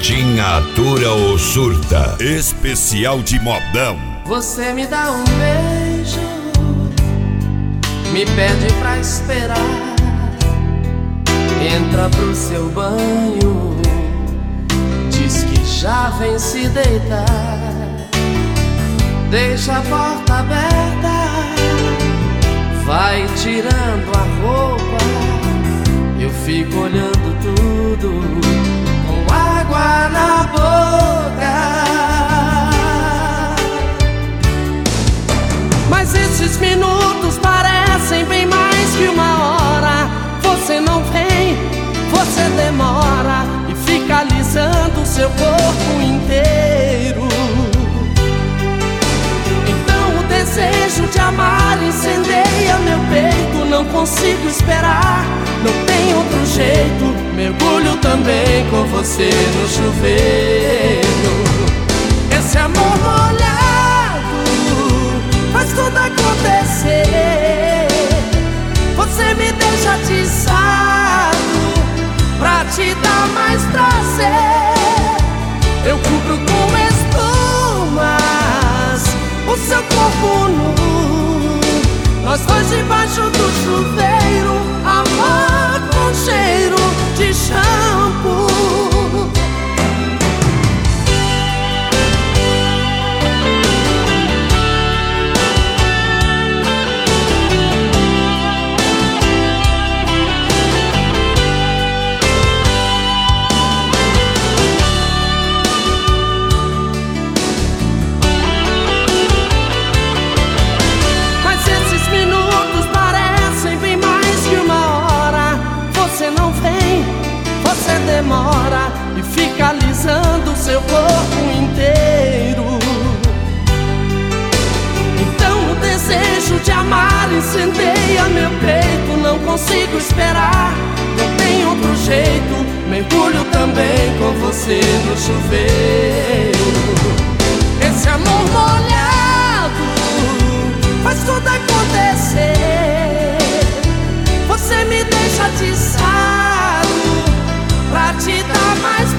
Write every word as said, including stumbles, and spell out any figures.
Martim atura ou surta. Especial de modão. Você me dá um beijo, me pede pra esperar, entra pro seu banho, diz que já vem se deitar, deixa a porta aberta, vai tirando a roupa, eu fico olhando tudo com água na boca. Mas esses minutos parecem bem mais que uma hora. Você não vem, você demora e fica alisando seu corpo inteiro. Então o desejo de amar incendeia meu peito. Não consigo esperar, não tem outro jeito. Mergulho também com você no chuveiro. Esse amor molhado faz tudo acontecer. Você me deixa atiçado pra te dar mais prazer. Eu cubro com espumas o seu corpo nu, nós dois debaixo do chuveiro, amor com cheiro de shampoo. Demora e fica alisando seu corpo inteiro. Então o desejo de amar incendeia meu peito. Não consigo esperar, não tem outro jeito. Mergulho também com você no chuveiro. Esse amor molhado faz tudo acontecer. Você me deixa atiçado pra te dar mais